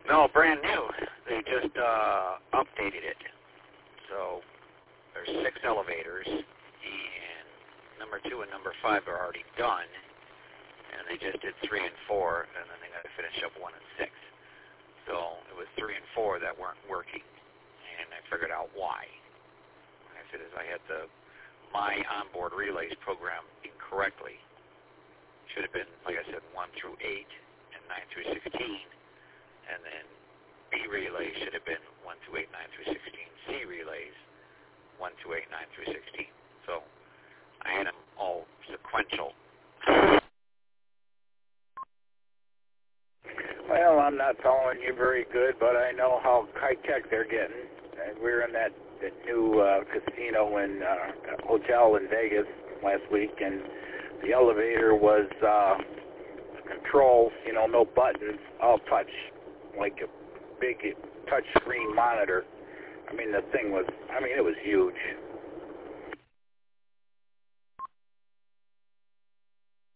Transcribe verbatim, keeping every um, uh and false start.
No, brand new. They just uh, updated it. So there's six elevators, and number two and number five are already done, and they just did three and four, and then they got to finish up one and six. So it was three and four that weren't working, and I figured out why. I said is I had the my onboard relays programmed incorrectly. Should have been, like I said, one through eight and nine through sixteen. And then B relays should have been one through eight, nine through sixteen. C relays, one through eight, nine through sixteen. So I had them all sequential. Well, I'm not following you very good, but I know how high-tech they're getting. And we were in that, that new uh, casino and uh, hotel in Vegas last week, and the elevator was uh, controls, you know, no buttons, all touch, like a big touch screen monitor. I mean, the thing was, I mean, it was huge.